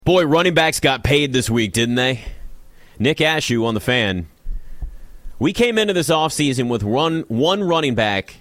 Boy, running backs got paid this week, didn't they? Nick Ashew on the Fan. We came into this offseason with one running back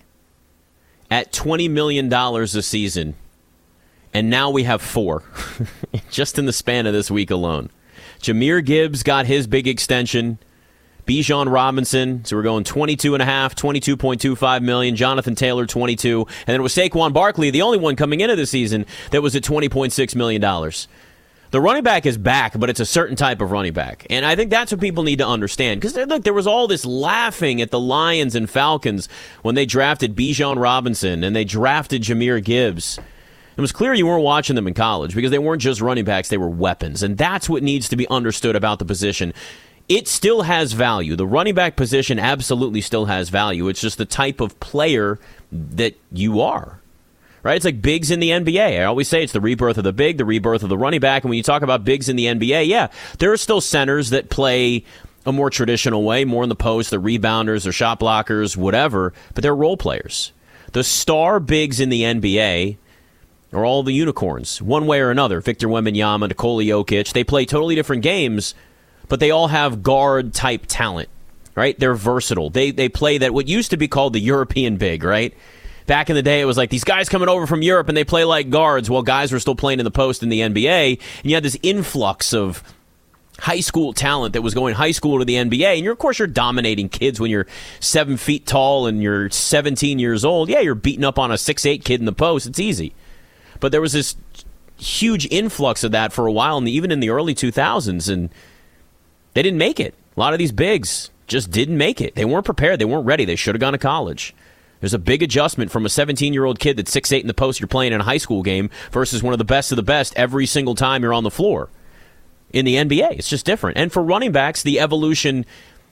at $20 million a season, and now we have four, just in the span of this week alone. Jahmyr Gibbs got his big extension. Bijan Robinson, so we're going 22.5, $22.25 million. Jonathan Taylor, 22. And then it was Saquon Barkley, the only one coming into the season that was at $20.6 million. The running back is back, but it's a certain type of running back. And I think that's what people need to understand. Because, look, there was all this laughing at the Lions and Falcons when they drafted Bijan Robinson and they drafted Jahmyr Gibbs. It was clear you weren't watching them in college because they weren't just running backs, they were weapons. And that's what needs to be understood about the position. It still has value. The running back position absolutely still has value. It's just the type of player that you are. Right? It's like bigs in the NBA. I always say it's the rebirth of the big, the rebirth of the running back. And when you talk about bigs in the NBA, yeah, there are still centers that play a more traditional way, more in the post, they're rebounders, they're shot blockers, whatever, but they're role players. The star bigs in the NBA are all the unicorns, one way or another. Victor Wembanyama, Nikola Jokic, they play totally different games, but they all have guard-type talent, right? They're versatile. They play that what used to be called the European big, right? Back in the day, it was like these guys coming over from Europe and they play like guards while guys were still playing in the post in the NBA. And you had this influx of high school talent that was going high school to the NBA. And of course, you're dominating kids when you're 7 feet tall and you're 17 years old. Yeah, you're beating up on a 6'8" kid in the post. It's easy. But there was this huge influx of that for a while, and even in the early 2000s, and they didn't make it. A lot of these bigs just didn't make it. They weren't prepared. They weren't ready. They should have gone to college. There's a big adjustment from a 17-year-old kid that's 6'8" in the post you're playing in a high school game versus one of the best every single time you're on the floor. In the NBA, it's just different. And for running backs, the evolution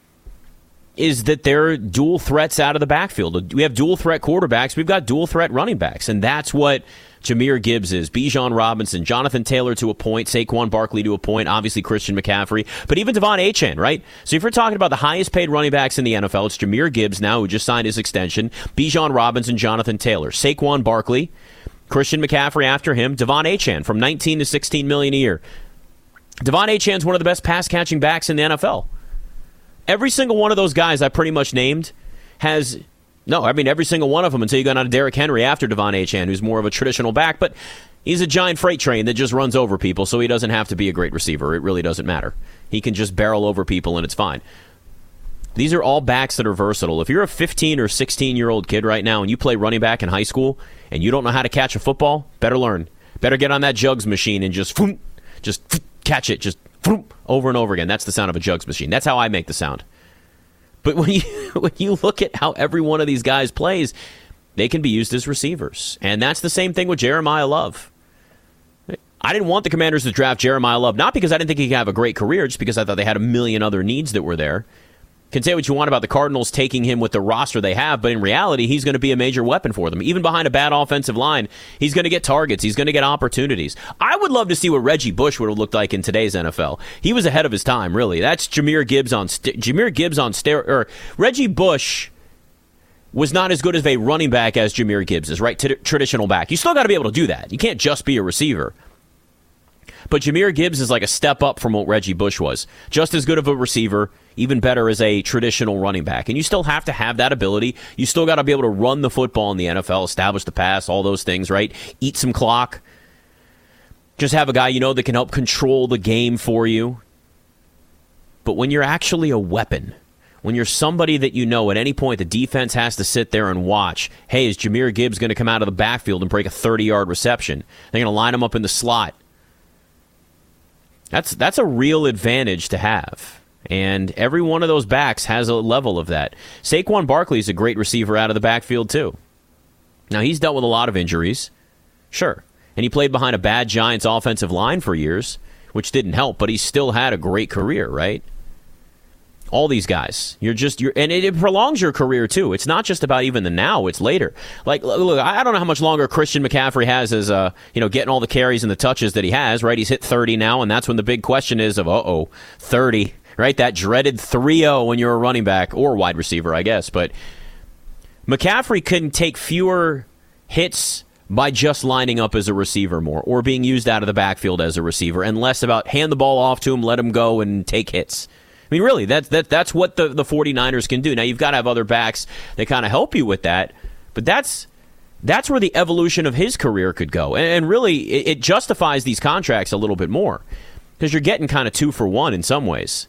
is that they're dual threats out of the backfield. We have dual threat quarterbacks. We've got dual threat running backs. And that's what Jahmyr Gibbs is. Bijan Robinson, Jonathan Taylor to a point, Saquon Barkley to a point, obviously Christian McCaffrey, but even Devon Achane, right? So if you're talking about the highest paid running backs in the NFL, it's Jahmyr Gibbs now, who just signed his extension, Bijan Robinson, Jonathan Taylor, Saquon Barkley, Christian McCaffrey after him, Devon Achane from $19 to $16 million a year. Devon Achane's one of the best pass-catching backs in the NFL. Every single one of those guys I pretty much named has... No, I mean every single one of them until you got on to Derrick Henry after Devon Achane, who's more of a traditional back, but he's a giant freight train that just runs over people, so he doesn't have to be a great receiver. It really doesn't matter. He can just barrel over people, and it's fine. These are all backs that are versatile. If you're a 15 or 16-year-old kid right now and you play running back in high school and you don't know how to catch a football, better learn. Better get on that jugs machine and just catch it, just over and over again. That's the sound of a jugs machine. That's how I make the sound. But when you look at how every one of these guys plays, they can be used as receivers. And that's the same thing with Jeremiah Love. I didn't want the Commanders to draft Jeremiah Love, not because I didn't think he could have a great career, just because I thought they had a million other needs that were there. Can say what you want about the Cardinals taking him with the roster they have, but in reality, he's going to be a major weapon for them. Even behind a bad offensive line, he's going to get targets. He's going to get opportunities. I would love to see what Reggie Bush would have looked like in today's NFL. He was ahead of his time, really. That's Jahmyr Gibbs on steroids. Reggie Bush was not as good as a running back as Jahmyr Gibbs is, right? Traditional back. You still got to be able to do that. You can't just be a receiver. But Jahmyr Gibbs is like a step up from what Reggie Bush was. Just as good of a receiver, even better as a traditional running back. And you still have to have that ability. You still got to be able to run the football in the NFL, establish the pass, all those things, right? Eat some clock. Just have a guy you know that can help control the game for you. But when you're actually a weapon, when you're somebody that you know at any point the defense has to sit there and watch, hey, is Jahmyr Gibbs going to come out of the backfield and break a 30-yard reception? They're going to line him up in the slot. That's a real advantage to have. And every one of those backs has a level of that. Saquon Barkley is a great receiver out of the backfield, too. Now, he's dealt with a lot of injuries. Sure. And he played behind a bad Giants offensive line for years, which didn't help, but he still had a great career, right? All these guys. And it prolongs your career, too. It's not just about even the now, it's later. Like, look, I don't know how much longer Christian McCaffrey has as, getting all the carries and the touches that he has, right? He's hit 30 now, and that's when the big question is of, 30, right? That dreaded 3-0 when you're a running back or wide receiver, I guess. But McCaffrey couldn't take fewer hits by just lining up as a receiver more or being used out of the backfield as a receiver and less about hand the ball off to him, let him go and take hits. I mean, really, that's what the 49ers can do. Now, you've got to have other backs that kind of help you with that, but that's where the evolution of his career could go. And really, it justifies these contracts a little bit more because you're getting kind of 2 for 1 in some ways.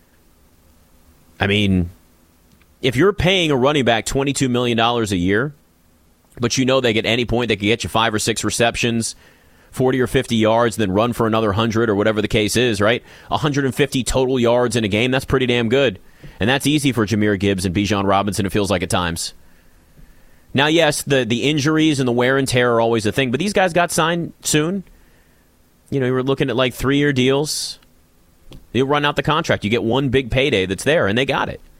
I mean, if you're paying a running back $22 million a year, but you know they at any point they could get you 5 or 6 receptions, 40 or 50 yards, then run for another 100 or whatever the case is, right? 150 total yards in a game, that's pretty damn good. And that's easy for Jahmyr Gibbs and Bijan Robinson, it feels like at times. Now, yes, the injuries and the wear and tear are always a thing, but these guys got signed soon. You know, you were looking at like 3-year deals. You run out the contract. You get one big payday that's there, and they got it.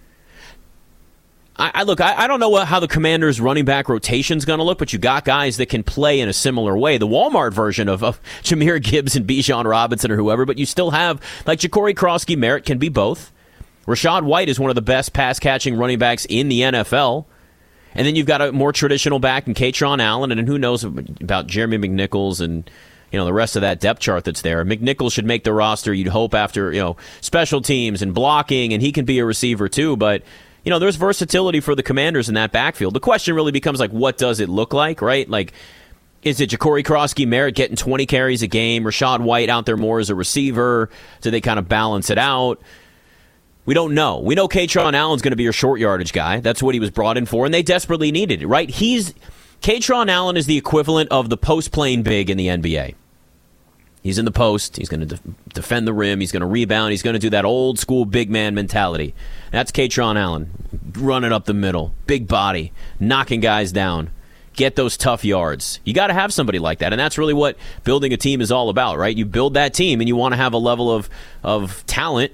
I don't know how the Commanders' running back rotation is going to look, but you got guys that can play in a similar way. The Walmart version of Jahmyr Gibbs and Bijan Robinson or whoever, but you still have, like Ja'Cory Crosky-Merritt can be both. Rashad White is one of the best pass-catching running backs in the NFL. And then you've got a more traditional back in Kaytron Allen, and who knows about Jeremy McNichols and the rest of that depth chart that's there. McNichols should make the roster, you'd hope, after special teams and blocking, and he can be a receiver too, but there's versatility for the Commanders in that backfield. The question really becomes, like, what does it look like, right? Like, is it Ja'Cory Crosky-Merritt getting 20 carries a game, Rashad White out there more as a receiver? Do they kind of balance it out? We don't know. We know Kaytron Allen's going to be your short yardage guy. That's what he was brought in for, and they desperately needed it, right? Kaytron Allen is the equivalent of the post playing big in the NBA. He's in the post. He's going to defend the rim. He's going to rebound. He's going to do that old school big man mentality. That's Kaytron Allen, running up the middle, big body, knocking guys down, get those tough yards. You got to have somebody like that, and that's really what building a team is all about, right? You build that team, and you want to have a level of talent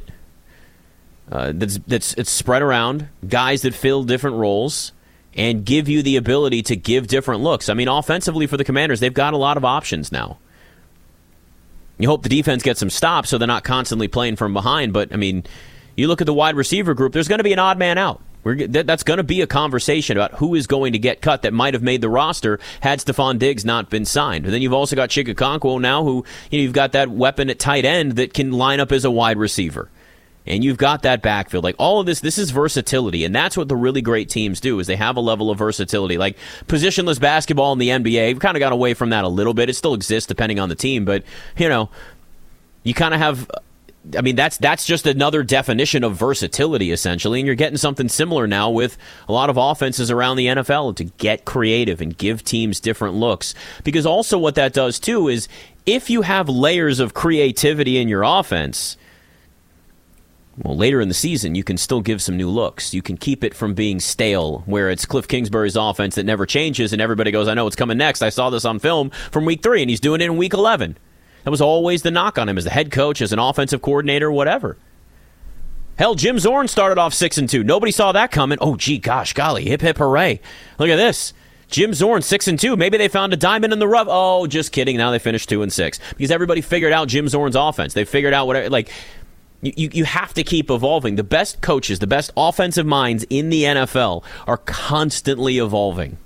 that's spread around, guys that fill different roles, and give you the ability to give different looks. I mean, offensively for the Commanders, they've got a lot of options now. You hope the defense gets some stops so they're not constantly playing from behind. But, I mean, you look at the wide receiver group, there's going to be an odd man out. That's going to be a conversation about who is going to get cut that might have made the roster had Stephon Diggs not been signed. And then you've also got Chig Okonkwo now, who you've got that weapon at tight end that can line up as a wide receiver. And you've got that backfield. Like, all of this is versatility, and that's what the really great teams do, is they have a level of versatility. Like, positionless basketball in the NBA, we've kind of got away from that a little bit. It still exists depending on the team, but, you kind of have, I mean, that's just another definition of versatility, essentially, and you're getting something similar now with a lot of offenses around the NFL to get creative and give teams different looks. Because also what that does, too, is if you have layers of creativity in your offense, well, later in the season, you can still give some new looks. You can keep it from being stale, where it's Cliff Kingsbury's offense that never changes, and everybody goes, I know what's coming next. I saw this on film from week 3, and he's doing it in week 11. That was always the knock on him as the head coach, as an offensive coordinator, whatever. Hell, Jim Zorn started off 6-2. Nobody saw that coming. Oh, gee, gosh, golly, hip, hip, hooray. Look at this. Jim Zorn, 6-2. Maybe they found a diamond in the rough. Oh, just kidding. Now they finished 2-6. Because everybody figured out Jim Zorn's offense. They figured out whatever, like... You have to keep evolving. The best coaches, the best offensive minds in the NFL are constantly evolving.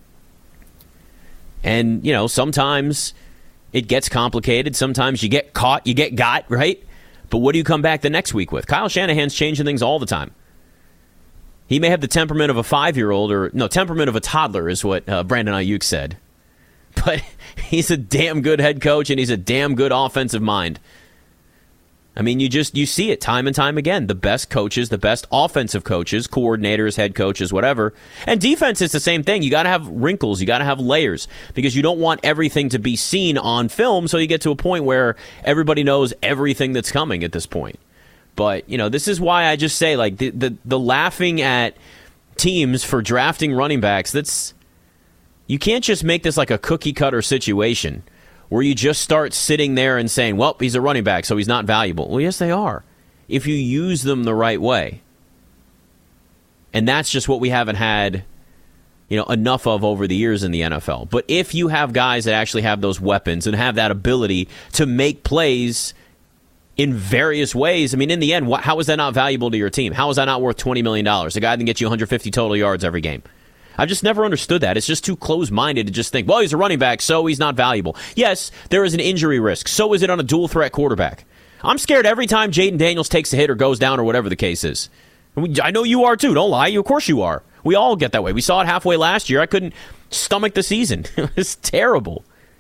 And, sometimes it gets complicated. Sometimes you get caught, you get got, right? But what do you come back the next week with? Kyle Shanahan's changing things all the time. He may have the temperament of a 5-year-old, temperament of a toddler is what Brandon Ayuk said. But he's a damn good head coach, and he's a damn good offensive mind. I mean, you see it time and time again. The best coaches, the best offensive coaches, coordinators, head coaches, whatever. And defense is the same thing. You got to have wrinkles. You got to have layers because you don't want everything to be seen on film. So you get to a point where everybody knows everything that's coming at this point. But, this is why I just say, like, the laughing at teams for drafting running backs, you can't just make this like a cookie cutter situation where you just start sitting there and saying, well, he's a running back, so he's not valuable. Well, yes, they are, if you use them the right way. And that's just what we haven't had, enough of over the years in the NFL. But if you have guys that actually have those weapons and have that ability to make plays in various ways, I mean, in the end, how is that not valuable to your team? How is that not worth $20 million? A guy that gets you 150 total yards every game. I've just never understood that. It's just too close-minded to just think, well, he's a running back, so he's not valuable. Yes, there is an injury risk. So is it on a dual-threat quarterback. I'm scared every time Jayden Daniels takes a hit or goes down or whatever the case is. I know you are, too. Don't lie. Of course you are. We all get that way. We saw it halfway last year. I couldn't stomach the season. It was terrible.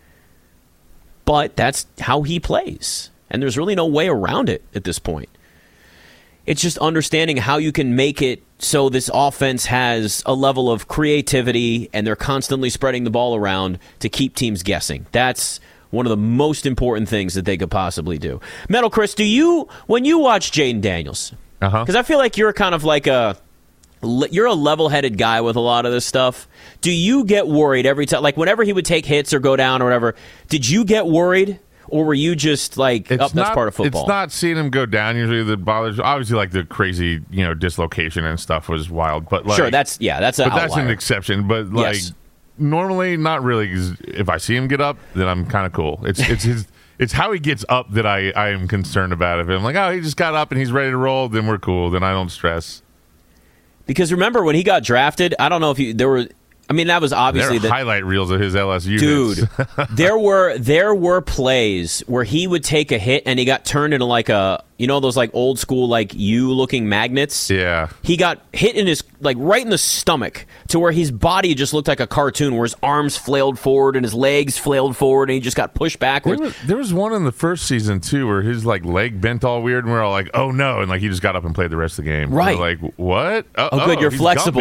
But that's how he plays. And there's really no way around it at this point. It's just understanding how you can make it so this offense has a level of creativity and they're constantly spreading the ball around to keep teams guessing. That's one of the most important things that they could possibly do. Metal Chris, when you watch Jayden Daniels, because I feel like you're kind of like you're a level-headed guy with a lot of this stuff. Do you get worried every time? Like whenever he would take hits or go down or whatever, did you get worried? Or were you just like, that's part of football? It's not seeing him go down usually that bothers. Obviously, like the crazy, dislocation and stuff was wild. But like, sure, that's an exception. But like, normally not really. 'Cause if I see him get up, then I'm kind of cool. It's how he gets up that I am concerned about. If I'm like, oh, he just got up and he's ready to roll, then we're cool. Then I don't stress. Because remember when he got drafted, I don't know if there were. I mean, that was obviously the highlight reels of his LSU. Dude, there were plays where he would take a hit and he got turned into like those like old school like U-looking magnets. Yeah. He got hit in his right in the stomach to where his body just looked like a cartoon where his arms flailed forward and his legs flailed forward and he just got pushed backwards. There was one in the first season too where his leg bent all weird and we're all like, oh no, and he just got up and played the rest of the game. Right. We're like, what? Oh, good, you're flexible.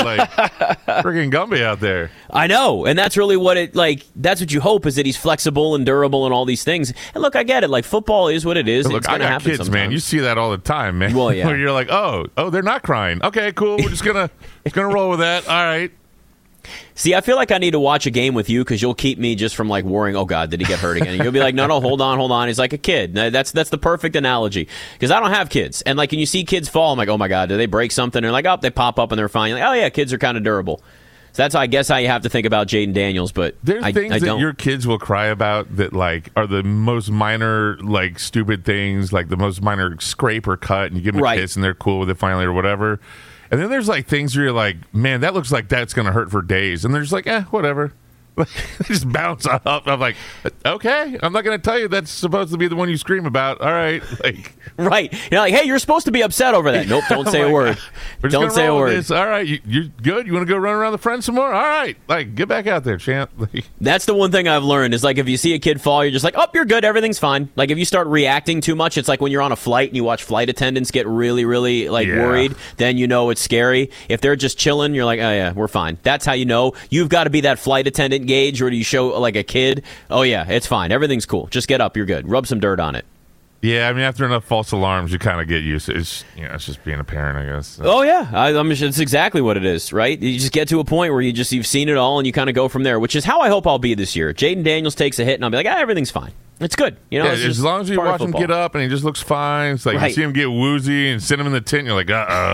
Freaking Gumby out there. I know, and that's really what that's what you hope is that he's flexible and durable and all these things. And look, I get it. Like football is what it is. Look, it's going to happen kids, sometimes. Man. You see that all the time, man. Well, yeah. Where you're like, oh, they're not crying. Okay, cool. We're just gonna roll with that. All right. See, I feel like I need to watch a game with you because you'll keep me just from worrying. Oh God, did he get hurt again? And you'll be like, no, hold on. He's like a kid. That's the perfect analogy because I don't have kids. And when you see kids fall, I'm like, oh my God, did they break something? And they're like, oh, they pop up and they're fine. You're like, oh yeah, kids are kind of durable. So that's, I guess, how you have to think about Jayden Daniels. But there's things that your kids will cry about that are the most minor, stupid things, the most minor scrape or cut, and you give them a kiss and they're cool with it finally or whatever. And then there's things where you're like, man, that looks like that's going to hurt for days. And they're just like, whatever. They just bounce up. I'm like, okay, I'm not going to tell you that's supposed to be the one you scream about. All right. Right. You're like, hey, you're supposed to be upset over that. Nope, don't say a word. Don't say a word. All right, you're good? You want to go run around the front some more? All right. Get back out there, champ. That's the one thing I've learned is if you see a kid fall, you're just like, oh, you're good. Everything's fine. If you start reacting too much, it's like when you're on a flight and you watch flight attendants get really, really worried, then you know it's scary. If they're just chilling, you're like, oh, yeah, we're fine. That's how you know. You've got to be that flight attendant gauge, or do you show a kid, oh, yeah, it's fine. Everything's cool. Just get up. You're good. Rub some dirt on it. Yeah, I mean, after enough false alarms, you kind of get used to it. It's just being a parent, I guess. So. Oh, yeah. I mean, it's exactly what it is, right? You just get to a point where you've seen it all, and you kind of go from there, which is how I hope I'll be this year. Jayden Daniels takes a hit, and I'll be like, everything's fine. It's good. As long as you watch him get up, and he just looks fine. It's you see him get woozy and send him in the tent, and you're like,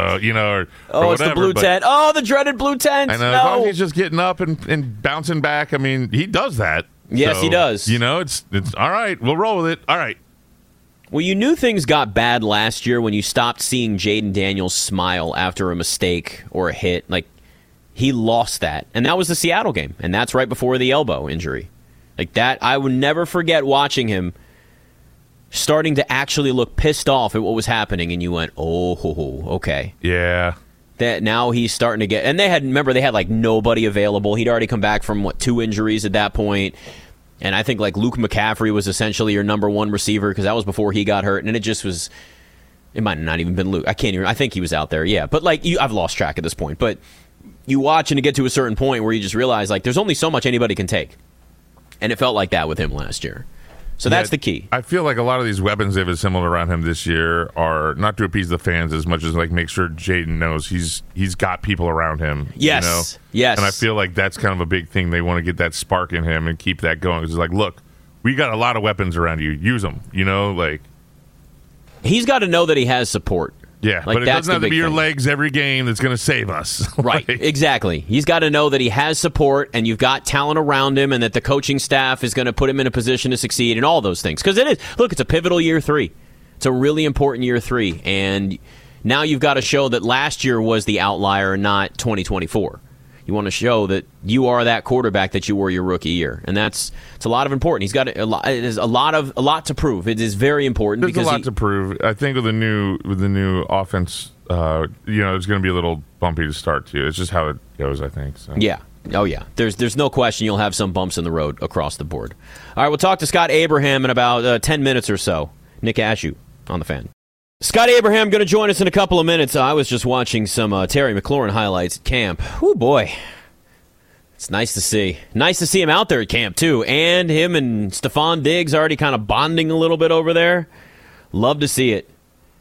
or oh, it's whatever, the blue tent. Oh, the dreaded blue tent. I know. As long as he's just getting up and bouncing back, I mean, he does that. Yes, he does. It's all right. We'll roll with it. All right. Well, you knew things got bad last year when you stopped seeing Jayden Daniels smile after a mistake or a hit. He lost that. And that was the Seattle game. And that's right before the elbow injury. That, I would never forget watching him starting to actually look pissed off at what was happening. And you went, oh, okay. Yeah. That now he's starting to get... And they had nobody available. He'd already come back from, 2 injuries at that point. And I think Luke McCaffrey was essentially your number one receiver because that was before he got hurt. And it just was, it might have not even been Luke. I think he was out there. Yeah. But I've lost track at this point. But you watch and you get to a certain point where you just realize there's only so much anybody can take. And it felt like that with him last year. So that's the key. I feel like a lot of these weapons they've assembled around him this year are not to appease the fans as much as make sure Jayden knows he's got people around him. Yes. Yes. And I feel like that's kind of a big thing. They want to get that spark in him and keep that going. It's look, we got a lot of weapons around you. Use them. He's got to know that he has support. Yeah, but it doesn't have to be your legs every game that's going to save us. Right, exactly. He's got to know that he has support and you've got talent around him and that the coaching staff is going to put him in a position to succeed and all those things. Because it is. Look, it's a pivotal year 3. It's a really important year 3. And now you've got to show that last year was the outlier, not 2024. You want to show that you are that quarterback that you were your rookie year, and it's a lot of important. He's got a lot to prove. It is very important. There's a lot to prove. I think with the new offense, it's going to be a little bumpy to start too. It's just how it goes, I think. So. Yeah. Oh, yeah. There's no question you'll have some bumps in the road across the board. All right, we'll talk to Scott Abraham in about 10 minutes or so. Nick Ashew on the Fan. Scott Abraham going to join us in a couple of minutes. I was just watching some Terry McLaurin highlights at camp. Oh, boy. It's nice to see. Nice to see him out there at camp, too. And him and Stefon Diggs already kind of bonding a little bit over there. Love to see it.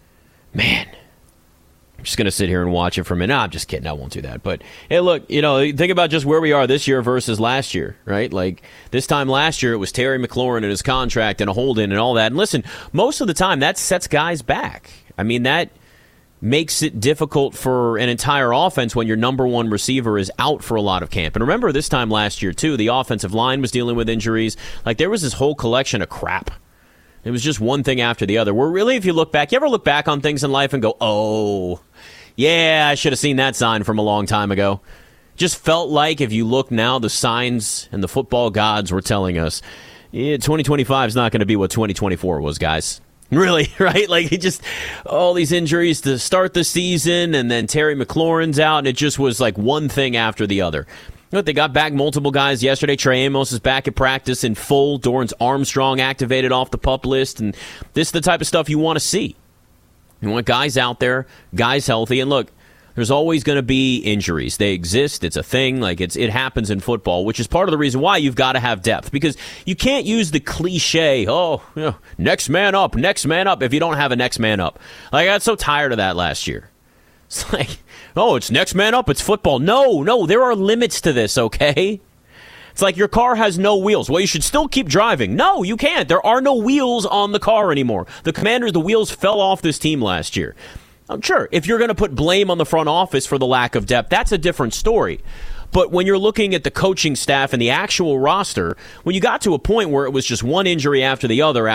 Man. I'm just going to sit here and watch it for a minute. No, I'm just kidding. I won't do that. But, hey, look, think about just where we are this year versus last year, right? Like, this time last year, it was Terry McLaurin and his contract and a hold-in and all that. And listen, most of the time, that sets guys back. I mean, that makes it difficult for an entire offense when your number one receiver is out for a lot of camp. And remember, this time last year, too, the offensive line was dealing with injuries. Like, there was this whole collection of crap. It was just one thing after the other. Where really, if you look back, you ever look back on things in life and go, oh, yeah, I should have seen that sign from a long time ago. Just felt like if you look now, the signs and the football gods were telling us, 2025 is not going to be what 2024 was, guys. Really, right? Like, all these injuries to start the season, and then Terry McLaurin's out, and it just was like one thing after the other. They got back multiple guys yesterday. Trey Amos is back at practice in full. Dorrance Armstrong activated off the PUP list, and this is the type of stuff you want to see. You want guys out there, guys healthy, and look, there's always going to be injuries. They exist. It's a thing. Like it happens in football, which is part of the reason why you've got to have depth, because you can't use the cliche, next man up, if you don't have a next man up. Like, I got so tired of that last year. It's like, it's next man up, it's football. No, there are limits to this, okay? It's like your car has no wheels. Well, you should still keep driving. No, you can't. There are no wheels on the car anymore. The wheels fell off this team last year. I'm sure if you're going to put blame on the front office for the lack of depth, that's a different story. But when you're looking at the coaching staff and the actual roster, when you got to a point where it was just one injury after the other,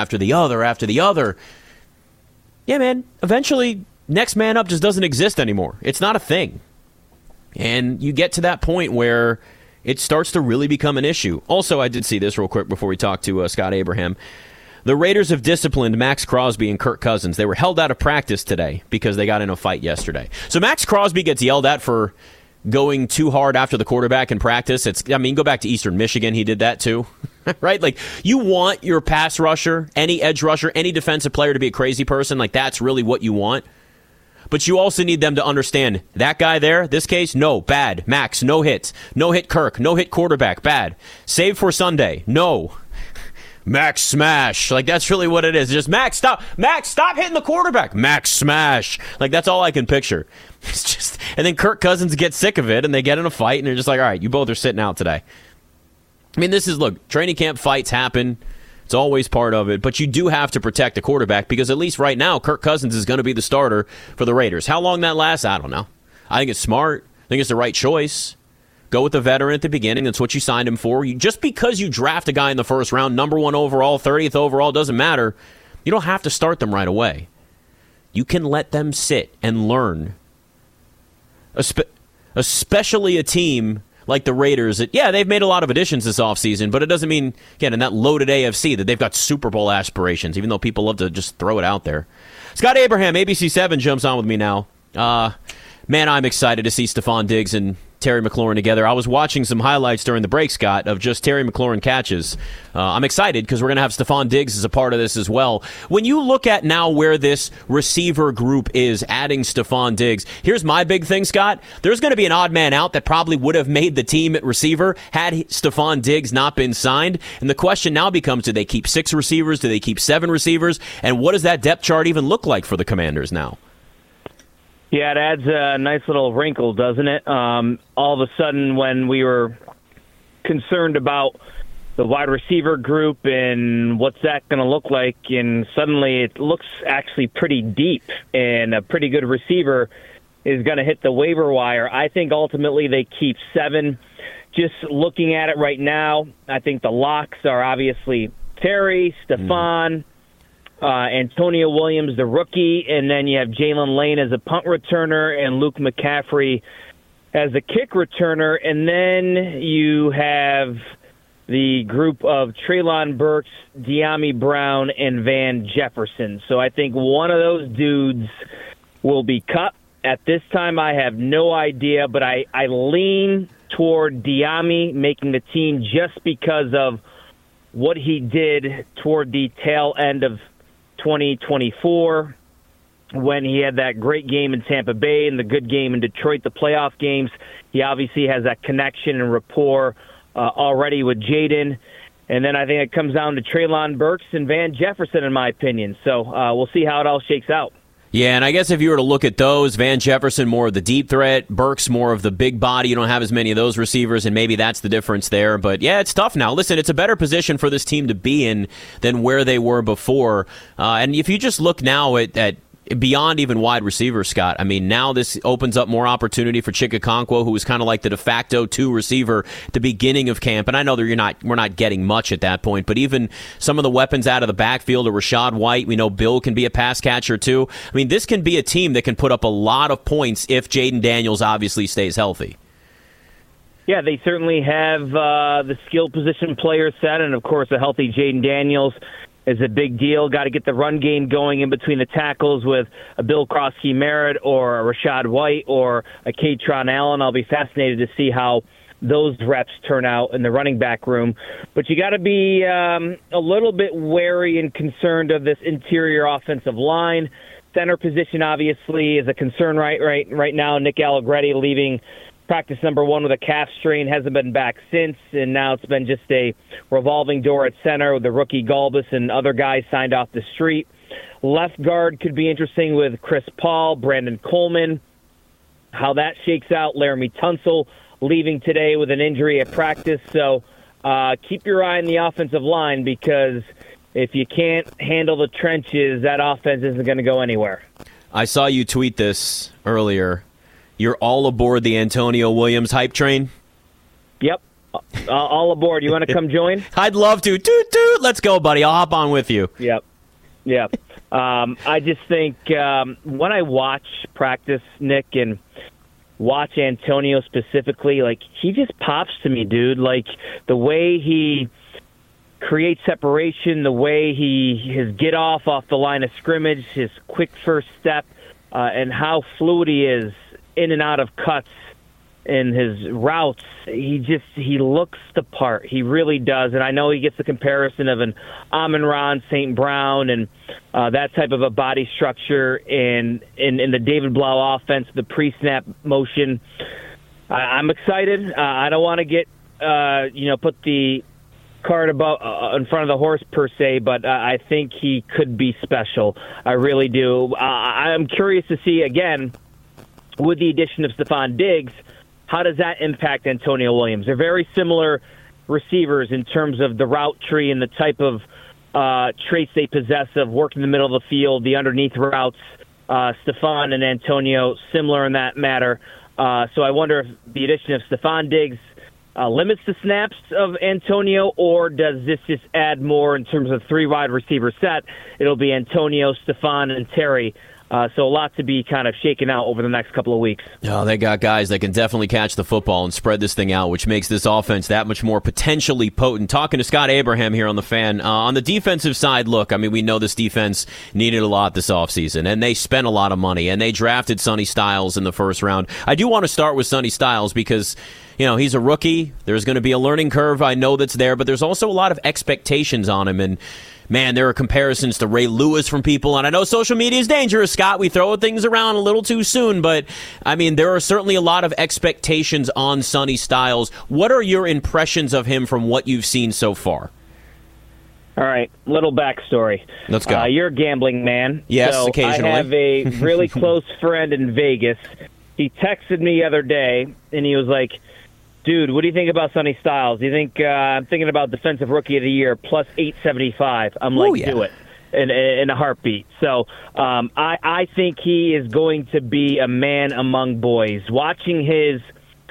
yeah, man, eventually next man up just doesn't exist anymore. It's not a thing. And you get to that point where it starts to really become an issue. Also, I did see this real quick before we talk to Scott Abraham. The Raiders have disciplined Max Crosby and Kirk Cousins. They were held out of practice today because they got in a fight yesterday. So Max Crosby gets yelled at for going too hard after the quarterback in practice. Go back to Eastern Michigan. He did that too. Right? Like, you want your pass rusher, any edge rusher, any defensive player to be a crazy person. Like, that's really what you want. But you also need them to understand that guy there, this case, no, bad. Max, no hits. No hit Kirk. No hit quarterback, bad. Save for Sunday, no. Max smash. Like, that's really what it is. Just Max, stop. Max, stop hitting the quarterback. Max smash. Like, that's all I can picture. It's just, and then Kirk Cousins gets sick of it, and they get in a fight, and they're just like, all right, you both are sitting out today. I mean, look, training camp fights happen. It's always part of it, but you do have to protect the quarterback, because at least right now, Kirk Cousins is going to be the starter for the Raiders. How long that lasts, I don't know. I think it's smart. I think it's the right choice. Go with the veteran at the beginning. That's what you signed him for. Just because you draft a guy in the first round, number 1 overall, 30th overall, doesn't matter. You don't have to start them right away. You can let them sit and learn. Especially a team like the Raiders. They've made a lot of additions this offseason, but it doesn't mean, again, in that loaded AFC, that they've got Super Bowl aspirations, even though people love to just throw it out there. Scott Abraham, ABC7, jumps on with me now. Man, I'm excited to see Stefon Diggs and Terry McLaurin together. I was watching some highlights during the break, Scott, of just Terry McLaurin catches. I'm excited because we're going to have Stefon Diggs as a part of this as well. When you look at now where this receiver group is, adding Stefon Diggs, here's my big thing, Scott. There's going to be an odd man out that probably would have made the team at receiver had Stefon Diggs not been signed. And the question now becomes, do they keep 6 receivers? Do they keep 7 receivers? And what does that depth chart even look like for the Commanders now? Yeah, it adds a nice little wrinkle, doesn't it? All of a sudden, when we were concerned about the wide receiver group and what's that going to look like, and suddenly it looks actually pretty deep, and a pretty good receiver is going to hit the waiver wire. I think ultimately they keep 7. Just looking at it right now, I think the locks are obviously Terry, Stefon, Antonio Williams, the rookie, and then you have Jalen Lane as a punt returner, and Luke McCaffrey as a kick returner, and then you have the group of Treylon Burks, Dyami Brown, and Van Jefferson. So I think one of those dudes will be cut. At this time, I have no idea, but I lean toward Dyami making the team just because of what he did toward the tail end of 2024 when he had that great game in Tampa Bay and the good game in Detroit, the playoff games. He obviously has that connection and rapport already with Jaden. And then I think it comes down to Treylon Burks and Van Jefferson, in my opinion. So we'll see how it all shakes out. Yeah, and I guess if you were to look at those, Van Jefferson more of the deep threat, Burks more of the big body. You don't have as many of those receivers, and maybe that's the difference there. But, yeah, it's tough now. Listen, it's a better position for this team to be in than where they were before. And if you just look now at beyond even wide receiver, Scott, I mean, now this opens up more opportunity for Chikakonkwo, who was kind of like the de facto 2 receiver at the beginning of camp. And I know that we're not getting much at that point, but even some of the weapons out of the backfield, or Rachaad White, we know Bill can be a pass catcher too. I mean, this can be a team that can put up a lot of points if Jaden Daniels obviously stays healthy. Yeah, they certainly have the skill position player set, and of course a healthy Jaden Daniels is a big deal. Got to get the run game going in between the tackles with a Bill Krosky-Merritt or a Rachaad White or a Katron Allen. I'll be fascinated to see how those reps turn out in the running back room. But you got to be a little bit wary and concerned of this interior offensive line. Center position obviously is a concern right now. Nick Allegretti leaving practice number 1 with a calf strain, hasn't been back since, and now it's been just a revolving door at center with the rookie Galbus and other guys signed off the street. Left guard could be interesting with Chris Paul, Brandon Coleman, how that shakes out. Laramie Tunsil leaving today with an injury at practice. So keep your eye on the offensive line, because if you can't handle the trenches, that offense isn't going to go anywhere. I saw you tweet this earlier. You're all aboard the Antonio Williams hype train? Yep. All aboard. You want to come join? I'd love to. Toot, toot. Let's go, buddy. I'll hop on with you. Yep. I just think when I watch practice, Nick, and watch Antonio specifically, like, he just pops to me, dude. Like, the way he creates separation, the way his get off the line of scrimmage, his quick first step, and how fluid he is in and out of cuts in his routes. He looks the part. He really does. And I know he gets the comparison of an Amon-Ra St. Brown and that type of a body structure in the David Blau offense, the pre-snap motion. I'm excited. I don't want to get put the cart about in front of the horse per se, but I think he could be special. I really do. I'm curious to see again, with the addition of Stephon Diggs, how does that impact Antonio Williams? They're very similar receivers in terms of the route tree and the type of traits they possess of working the middle of the field, the underneath routes. Stephon and Antonio similar in that matter. So I wonder if the addition of Stephon Diggs limits the snaps of Antonio, or does this just add more in terms of 3 wide receiver set? It'll be Antonio, Stephon, and Terry. So a lot to be kind of shaken out over the next couple of weeks. Oh, they got guys that can definitely catch the football and spread this thing out, which makes this offense that much more potentially potent. Talking to Scott Abraham here on the Fan. On the defensive side, look, I mean, we know this defense needed a lot this offseason, and they spent a lot of money, and they drafted Sonny Styles in the first round. I do want to start with Sonny Styles because, you know, he's a rookie. There's going to be a learning curve. I know that's there, but there's also a lot of expectations on him, and man, there are comparisons to Ray Lewis from people, and I know social media is dangerous, Scott. We throw things around a little too soon, but, I mean, there are certainly a lot of expectations on Sonny Styles. What are your impressions of him from what you've seen so far? All right, little backstory. Let's go. You're a gambling man. Yes, so occasionally. I have a really close friend in Vegas. He texted me the other day, and he was like, dude, what do you think about Sonny Styles? Do you think I'm thinking about Defensive Rookie of the Year plus 875? I'm like, do it in a heartbeat. So I think he is going to be a man among boys. Watching his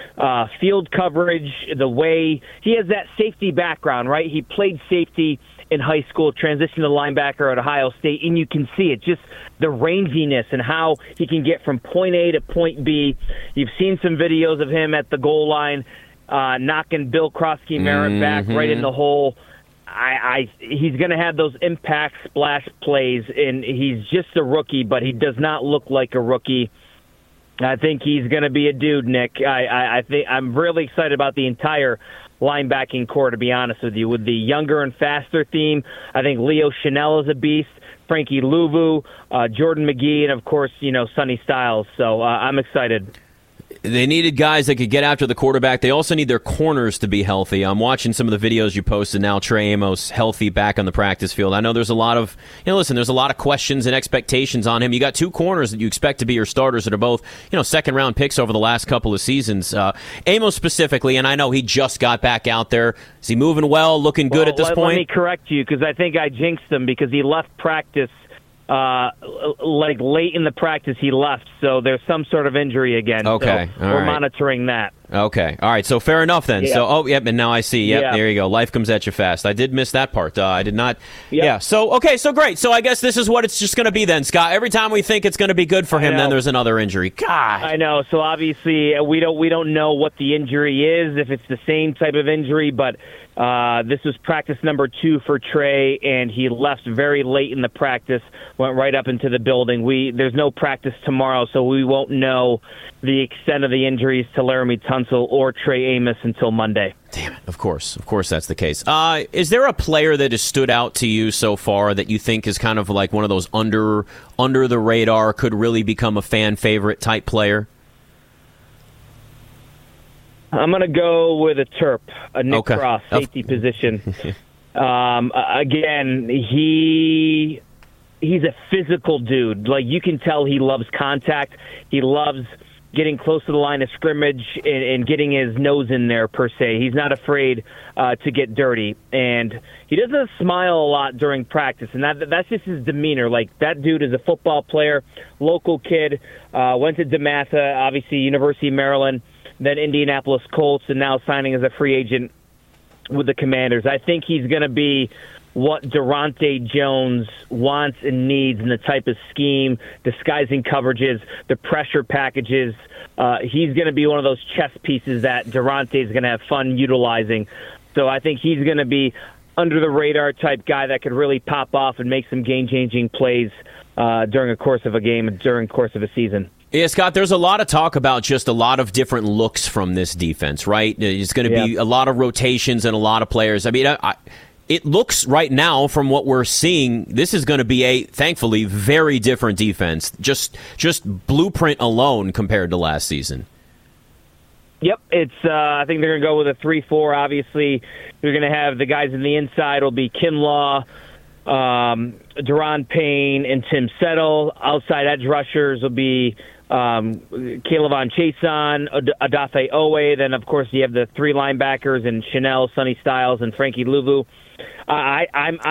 field coverage, the way he has that safety background, right? He played safety in high school, transitioned to linebacker at Ohio State, and you can see it, just the ranginess and how he can get from point A to point B. You've seen some videos of him at the goal line knocking Bill Krosky-Merritt back right in the hole. He's going to have those impact splash plays, and he's just a rookie, but he does not look like a rookie. I think he's going to be a dude, Nick. I think I'm really excited about the entire linebacking core, to be honest with you. With the younger and faster theme, I think Leo Chanel is a beast, Frankie Louvu, Jordan McGee, and, of course, Sonny Styles. So I'm excited. They needed guys that could get after the quarterback. They also need their corners to be healthy. I'm watching some of the videos you posted now. Trey Amos healthy back on the practice field. I know there's a lot of, there's a lot of questions and expectations on him. You got two corners that you expect to be your starters that are both, second-round picks over the last couple of seasons. Amos specifically, and I know he just got back out there. Is he moving well, looking good at this point? Let me correct you, because I think I jinxed him because he left practice late in the practice he left, so there's some sort of injury again. Okay, so we're monitoring that. Okay, all right, so fair enough then. Yeah. So, and now I see. Yep, there you go. Life comes at you fast. I did miss that part. I did not. Yep. Yeah, so great. So I guess this is what it's just going to be then, Scott. Every time we think it's going to be good for him, then there's another injury. God. I know. So obviously we don't know what the injury is, if it's the same type of injury, but this was practice number 2 for Trey, and he left very late in the practice, went right up into the building. There's no practice tomorrow, so we won't know the extent of the injuries to Laramie Tunsil or Trey Amos until Monday. Damn it. Of course that's the case. Is there a player that has stood out to you so far that you think is kind of like one of those under the radar, could really become a fan favorite type player? I'm going to go with a Terp, a Nick Cross, safety position. Again, he's a physical dude. Like, you can tell he loves contact. He loves getting close to the line of scrimmage and getting his nose in there, per se. He's not afraid to get dirty. And he doesn't smile a lot during practice, and that's just his demeanor. Like, that dude is a football player, local kid, went to DeMatha, obviously University of Maryland, then Indianapolis Colts, and now signing as a free agent with the Commanders. I think he's going to be what Durante Jones wants and needs in the type of scheme, disguising coverages, the pressure packages. He's going to be one of those chess pieces that Durante is going to have fun utilizing. So I think he's going to be under-the-radar type guy that could really pop off and make some game-changing plays during the course of a game and during the course of a season. Yeah, Scott, there's a lot of talk about just a lot of different looks from this defense, right? It's going to be a lot of rotations and a lot of players. I mean, it looks right now from what we're seeing, this is going to be a, thankfully, very different defense, just blueprint alone compared to last season. Yep, it's. I think they're going to go with a 3-4. Obviously, you're going to have the guys in the inside will be Kinlaw, Deron Payne, and Tim Settle. Outside edge rushers will be Calebon Chason, Adafe Owe. Then, of course, you have the 3 linebackers and Chanel, Sonny Styles, and Frankie Louvu. I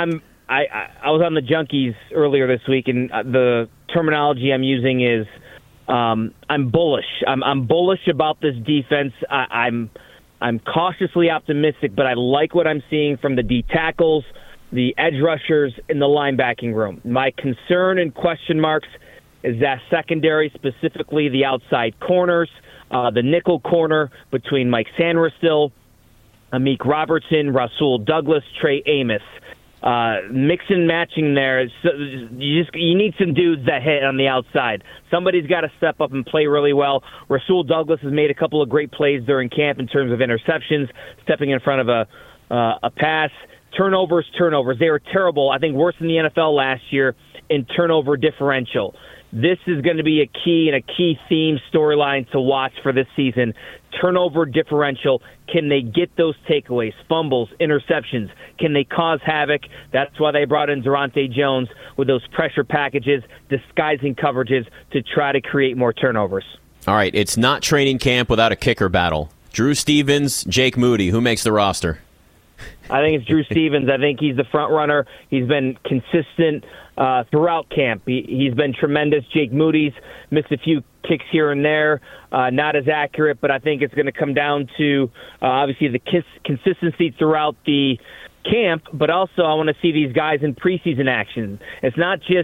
was on the Junkies earlier this week, and the terminology I'm using is I'm bullish. I'm bullish about this defense. I'm cautiously optimistic, but I like what I'm seeing from the D tackles, the edge rushers, in the linebacking room. My concern and question marks is that secondary, specifically the outside corners, the nickel corner between Mike Sanderstill, Amik Robertson, Rasul Douglas, Trey Amos. Mix and matching there. You need some dudes that hit on the outside. Somebody's got to step up and play really well. Rasul Douglas has made a couple of great plays during camp in terms of interceptions, stepping in front of a pass. Turnovers. They were terrible. I think worse than the NFL last year in turnover differential. This is going to be a key theme storyline to watch for this season. Turnover differential. Can they get those takeaways, fumbles, interceptions? Can they cause havoc? That's why they brought in Durante Jones with those pressure packages, disguising coverages to try to create more turnovers. All right, it's not training camp without a kicker battle. Drew Stevens, Jake Moody. Who makes the roster? I think it's Drew Stevens. I think he's the front runner. He's been consistent throughout camp. He's been tremendous. Jake Moody's missed a few kicks here and there, not as accurate, but I think it's going to come down to obviously the consistency throughout the camp, but also I want to see these guys in preseason action. It's not just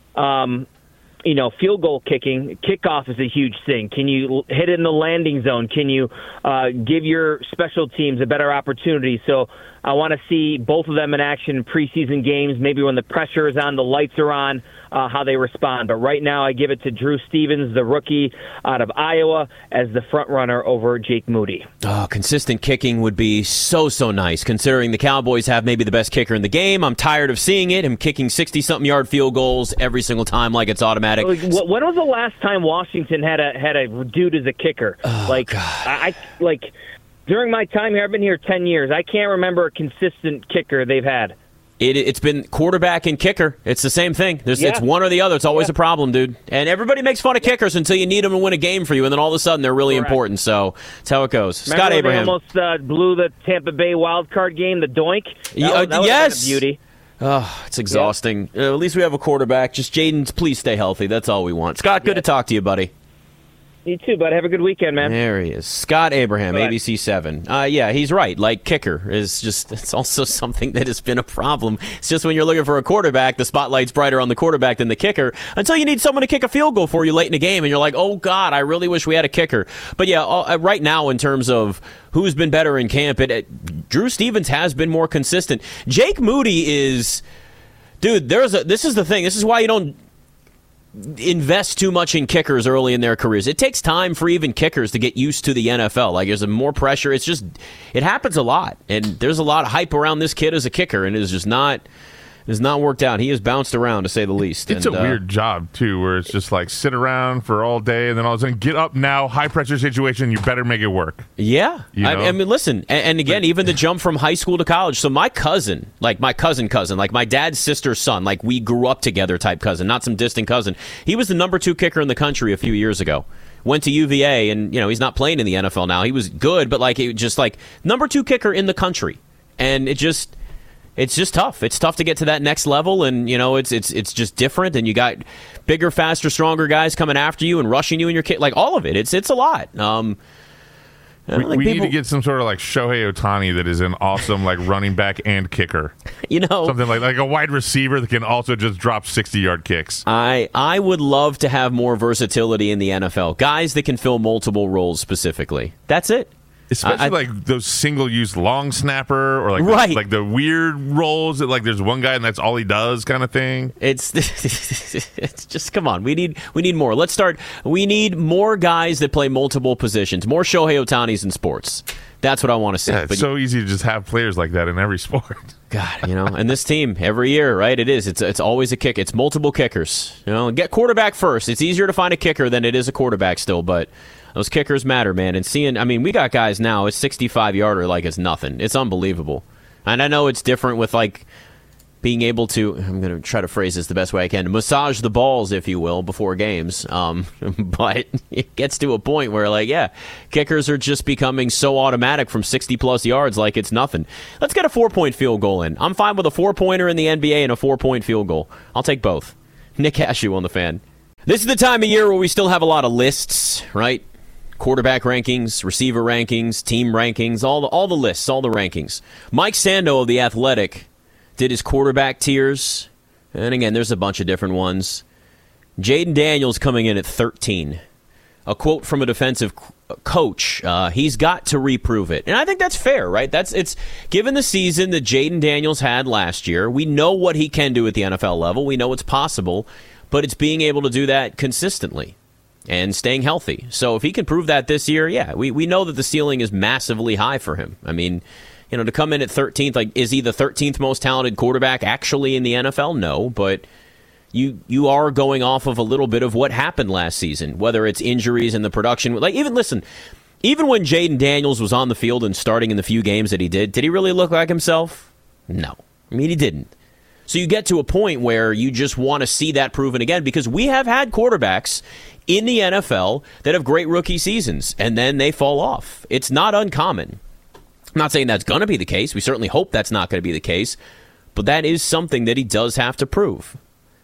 field goal kicking. Kickoff is a huge thing. Can you hit it in the landing zone? Can you give your special teams a better opportunity? So I want to see both of them in action in preseason games, maybe when the pressure is on, the lights are on, how they respond. But right now I give it to Drew Stevens, the rookie out of Iowa, as the front runner over Jake Moody. Oh, consistent kicking would be so nice, considering the Cowboys have maybe the best kicker in the game. I'm tired of seeing it. Him kicking 60-something yard field goals every single time like it's automatic. When was the last time Washington had a dude as a kicker? God. I during my time here, I've been here 10 years. I can't remember a consistent kicker they've had. It's been quarterback and kicker. It's the same thing. It's one or the other. It's always a problem, dude. And everybody makes fun of kickers until you need them to win a game for you, and then all of a sudden they're really important. So that's how it goes. Remember Scott Abraham. They almost blew the Tampa Bay wild card game, the doink? That yes. Was a beauty. Oh, it's exhausting. At least we have a quarterback. Just Jaden, please stay healthy. That's all we want. Scott, good to talk to you, buddy. You too, bud. Have a good weekend, man. There he is. Scott Abraham, ABC 7. Yeah, he's right. Like, kicker is just, it's also something that has been a problem. It's just when you're looking for a quarterback, the spotlight's brighter on the quarterback than the kicker until you need someone to kick a field goal for you late in the game, and you're like, oh, God, I really wish we had a kicker. But, yeah, right now in terms of who's been better in camp, Drew Stevens has been more consistent. Jake Moody is, dude, this is the thing. This is why you don't invest too much in kickers early in their careers. It takes time for even kickers to get used to the NFL. Like, there's more pressure. It happens a lot. And there's a lot of hype around this kid as a kicker, and it is just not worked out. He has bounced around, to say the least. It's a weird job, too, where it's just like sit around for all day, and then all of a sudden, get up now, high-pressure situation, you better make it work. Yeah. I mean, listen, and again, even the jump from high school to college. So my cousin, like my cousin, like my dad's sister's son, like we grew up together type cousin, not some distant cousin. He was the number 2 kicker in the country a few years ago. Went to UVA, and, he's not playing in the NFL now. He was good, but, like, it just, like, number 2 kicker in the country. And it's just tough. It's tough to get to that next level, and it's just different. And you got bigger, faster, stronger guys coming after you and rushing you in your kick. Like, all of it. It's a lot. We need to get some sort of like Shohei Ohtani that is an awesome like running back and kicker. Something like a wide receiver that can also just drop 60-yard kicks. I would love to have more versatility in the NFL. Guys that can fill multiple roles specifically. That's it. Especially like those single-use long snapper or like the weird roles that like there's one guy and that's all he does kind of thing. It's just, come on. We need more. Let's start. We need more guys that play multiple positions. More Shohei Ohtanis in sports. That's what I want to see. Yeah, it's so easy to just have players like that in every sport. God, and this team every year, right? It is. It's always a kick. It's multiple kickers. Get quarterback first. It's easier to find a kicker than it is a quarterback still, but those kickers matter, man. And we got guys now, it's 65-yarder like it's nothing. It's unbelievable. And I know it's different with, like, being able to, I'm going to try to phrase this the best way I can, massage the balls, if you will, before games. But it gets to a point where, like, kickers are just becoming so automatic from 60-plus yards like it's nothing. Let's get a 4-point field goal in. I'm fine with a 4-pointer in the NBA and a 4-point field goal. I'll take both. Nick Ashew on the Fan. This is the time of year where we still have a lot of lists, right? Quarterback rankings, receiver rankings, team rankings, all the lists, all the rankings. Mike Sando of The Athletic did his quarterback tiers. And again, there's a bunch of different ones. Jaden Daniels coming in at 13. A quote from a defensive coach, he's got to reprove it. And I think that's fair, right? It's given the season that Jaden Daniels had last year, we know what he can do at the NFL level. We know it's possible, but it's being able to do that consistently and staying healthy. So if he can prove that this year, we know that the ceiling is massively high for him. I mean, to come in at 13th, like, is he the 13th most talented quarterback actually in the NFL? No, but you are going off of a little bit of what happened last season, whether it's injuries and the production. Like, even when Jaden Daniels was on the field and starting in the few games that he did he really look like himself? No. I mean, he didn't. So you get to a point where you just want to see that proven again, because we have had quarterbacks in the NFL that have great rookie seasons, and then they fall off. It's not uncommon. I'm not saying that's going to be the case. We certainly hope that's not going to be the case, but that is something that he does have to prove.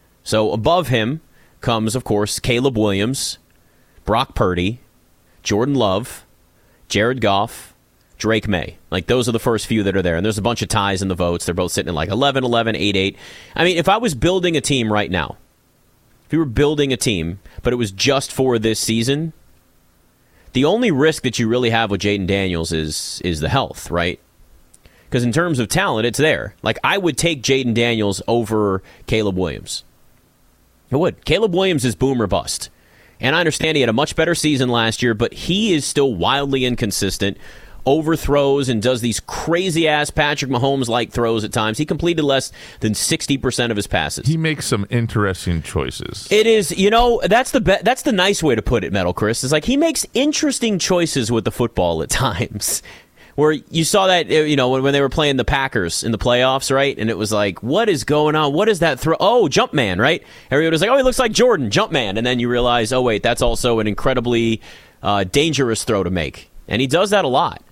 So above him comes, of course, Caleb Williams, Brock Purdy, Jordan Love, Jared Goff, Drake May. Like, those are the first few that are there. And there's a bunch of ties in the votes. They're both sitting at like 11, 8. I mean, if I was building a team right now, if you were building a team, but it was just for this season, the only risk that you really have with Jayden Daniels is the health, right? Because in terms of talent, it's there. Like, I would take Jayden Daniels over Caleb Williams. I would. Caleb Williams is boom or bust. And I understand he had a much better season last year, but he is still wildly inconsistent, overthrows and does these crazy-ass Patrick Mahomes-like throws at times. He completed less than 60% of his passes. He makes some interesting choices. It is, that's the nice way to put it, Metal Chris. It's like he makes interesting choices with the football at times. Where you saw that, when they were playing the Packers in the playoffs, right? And it was like, what is going on? What is that throw? Oh, Jumpman, right? Everybody was like, oh, he looks like Jordan, Jumpman. And then you realize, oh, wait, that's also an incredibly dangerous throw to make. And he does that a lot.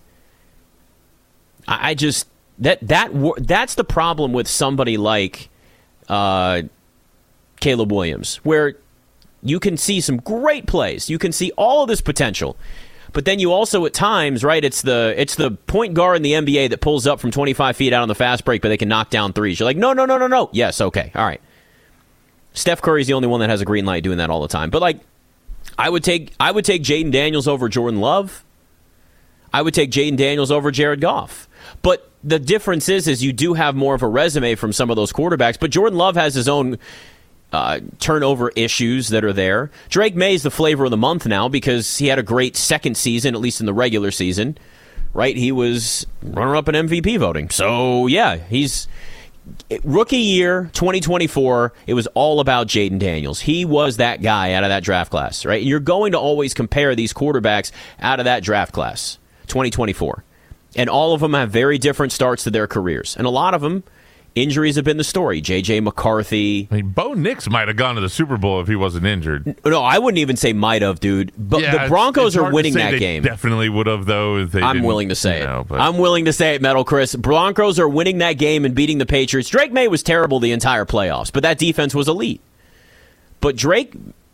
I just, that's the problem with somebody like Caleb Williams, where you can see some great plays. You can see all of this potential. But then you also, at times, right, it's the point guard in the NBA that pulls up from 25 feet out on the fast break, but they can knock down threes. You're like, no. Yes, okay, all right. Steph Curry's the only one that has a green light doing that all the time. But, like, I would take Jayden Daniels over Jordan Love. I would take Jayden Daniels over Jared Goff. But the difference is you do have more of a resume from some of those quarterbacks. But Jordan Love has his own turnover issues that are there. Drake May is the flavor of the month now because he had a great second season, at least in the regular season, right? He was runner-up in MVP voting. So, yeah, he's rookie year, 2024, it was all about Jayden Daniels. He was that guy out of that draft class, right? You're going to always compare these quarterbacks out of that draft class, 2024. And all of them have very different starts to their careers. And a lot of them, injuries have been the story. J.J. McCarthy. I mean, Bo Nix might have gone to the Super Bowl if he wasn't injured. No, I wouldn't even say might have, dude. But yeah, the Broncos are winning that game. Definitely would have, though. If they I'm willing to say it. I'm willing to say it, Metal Chris. Broncos are winning that game and beating the Patriots. Drake May was terrible the entire playoffs, but that defense was elite. But Drake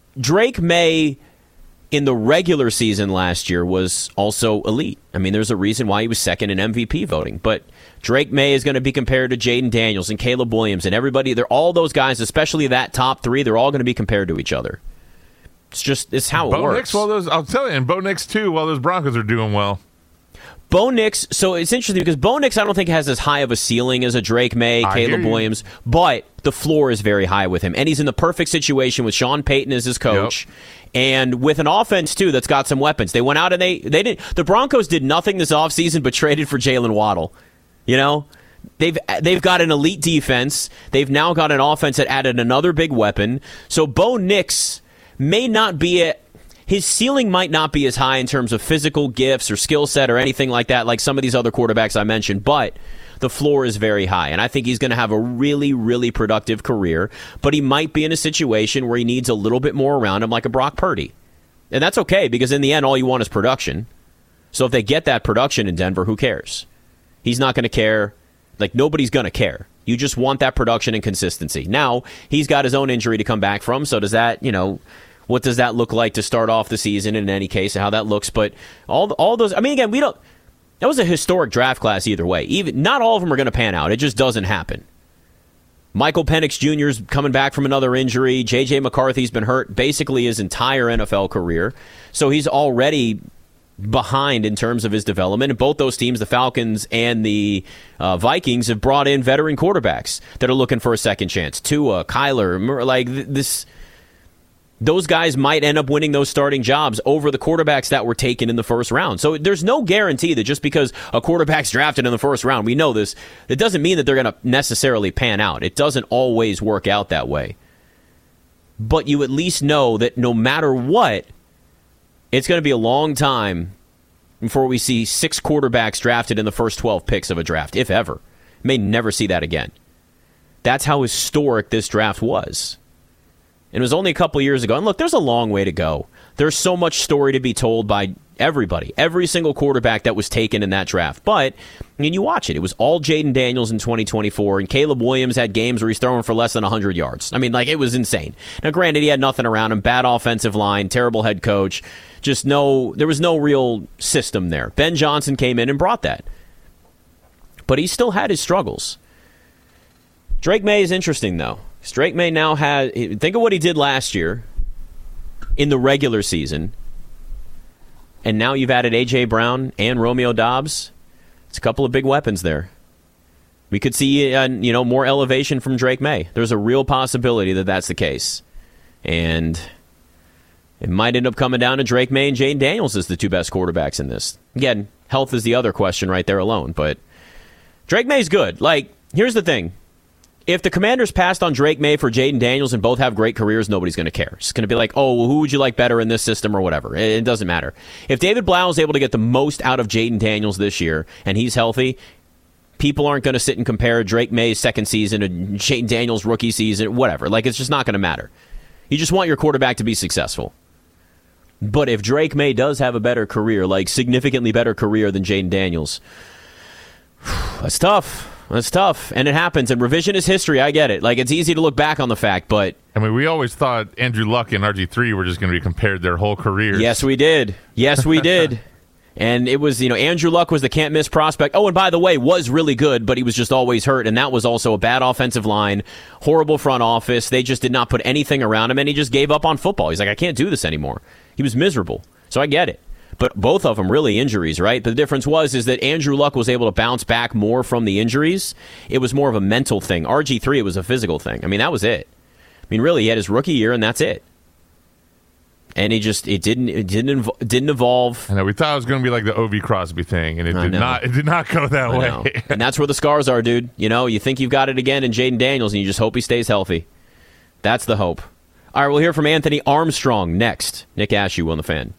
May in the regular season last year was also elite. I mean, there's a reason why he was second in MVP voting. But Drake May is going to be compared to Jayden Daniels and Caleb Williams and everybody. They're all those guys, especially that top three. They're all going to be compared to each other. It's how it works. I'll tell you, and Bo Nix too. While those Broncos are doing well. Bo Nix. So it's interesting because Bo Nix, I don't think has as high of a ceiling as a Drake May, Caleb Williams, but the floor is very high with him, and he's in the perfect situation with Sean Payton as his coach. Yep. And with an offense, too, that's got some weapons. They went out and they did. The Broncos did nothing this offseason but traded for Jalen Waddle. You know? They've got an elite defense. They've now got an offense that added another big weapon. So Bo Nix may not be his ceiling might not be as high in terms of physical gifts or skill set or anything like that, like some of these other quarterbacks I mentioned, but the floor is very high, and I think he's going to have a really, really productive career, but he might be in a situation where he needs a little bit more around him, like a Brock Purdy. And that's okay, because in the end, all you want is production. So if they get that production in Denver, who cares? He's not going to care. Like, nobody's going to care. You just want that production and consistency. Now, he's got his own injury to come back from, so does that, what does that look like to start off the season in any case, and how that looks? But all those, I mean, again, that was a historic draft class either way. Even not all of them are going to pan out. It just doesn't happen. Michael Penix Jr. is coming back from another injury. J.J. McCarthy's been hurt basically his entire NFL career. So he's already behind in terms of his development. And both those teams, the Falcons and the Vikings, have brought in veteran quarterbacks that are looking for a second chance. Tua, Kyler, like this. Those guys might end up winning those starting jobs over the quarterbacks that were taken in the first round. So there's no guarantee that just because a quarterback's drafted in the first round, we know this, it doesn't mean that they're going to necessarily pan out. It doesn't always work out that way. But you at least know that no matter what, it's going to be a long time before we see 6 quarterbacks drafted in the first 12 picks of a draft, if ever. May never see that again. That's how historic this draft was. And it was only a couple years ago. And look, there's a long way to go. There's so much story to be told by Everybody. Every single quarterback that was taken in that draft. But, I mean, you watch it. It was all Jaden Daniels in 2024, and Caleb Williams had games where he's throwing for less than 100 yards. I mean, like, it was insane. Now, granted, he had nothing around him. Bad offensive line, terrible head coach. There was no real system there. Ben Johnson came in and brought that. But he still had his struggles. Drake May is interesting, though. Drake May now has, think of what he did last year in the regular season. And now you've added A.J. Brown and Romeo Doubs. It's a couple of big weapons there. We could see more elevation from Drake May. There's a real possibility that that's the case. And it might end up coming down to Drake May and Jaden Daniels as the two best quarterbacks in this. Again, health is the other question right there alone. But Drake May's good. Like, here's the thing. If the Commanders passed on Drake May for Jaden Daniels and both have great careers, nobody's going to care. It's going to be like, oh, well, who would you like better in this system or whatever. It doesn't matter. If David Blau is able to get the most out of Jaden Daniels this year and he's healthy, people aren't going to sit and compare Drake May's second season to Jaden Daniels' rookie season, whatever. Like, it's just not going to matter. You just want your quarterback to be successful. But if Drake May does have a better career, like significantly better career than Jaden Daniels, that's tough. That's tough, and it happens, and revisionist history, I get it. Like, it's easy to look back on the fact, but... I mean, we always thought Andrew Luck and RG3 were just going to be compared their whole careers. Yes, we did. Yes, we did. And it was, Andrew Luck was the can't-miss prospect. Oh, and by the way, was really good, but he was just always hurt, and that was also a bad offensive line, horrible front office. They just did not put anything around him, and he just gave up on football. He's like, I can't do this anymore. He was miserable, so I get it. But both of them really injuries, right? But the difference is that Andrew Luck was able to bounce back more from the injuries. It was more of a mental thing. RG3, it was a physical thing. I mean, that was it. I mean, really, he had his rookie year, and that's it. And it didn't evolve. I know, we thought it was going to be like the O.V. Crosby thing, and it did not go that way. And that's where the scars are, dude. You think you've got it again in Jaden Daniels, and you just hope he stays healthy. That's the hope. All right, we'll hear from Anthony Armstrong next. Nick Ashew on The Fan.